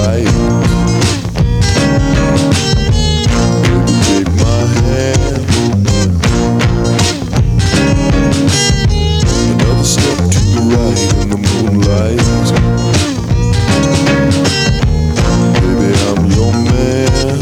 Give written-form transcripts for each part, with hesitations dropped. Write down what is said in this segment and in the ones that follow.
right. Baby, take my hand. Another step to the right in the moonlight. Baby, I'm your man.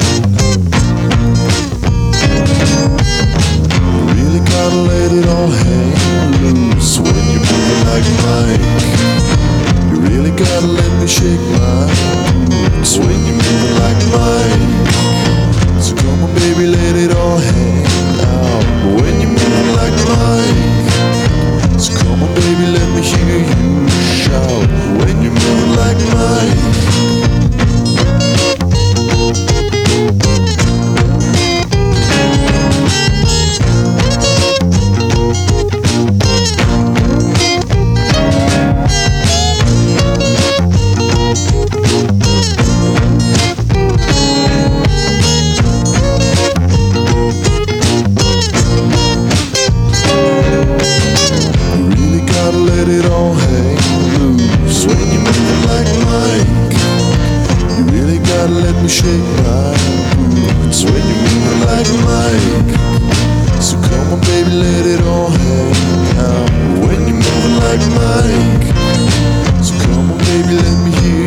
You really gotta let it all hang loose when you're moving like Mike. You really gotta let me shake my boots when you're moving like Mike. So come on, baby, let it all hang out when you're moving like Mike. So come on, baby, let me hear you shout when you're moving like Mike. Let it all hang loose when you're moving like Mike. You really gotta let me shake my boots when you're moving like Mike. So come on, baby, let it all hang out when you're moving like Mike. So come on, baby, let me hear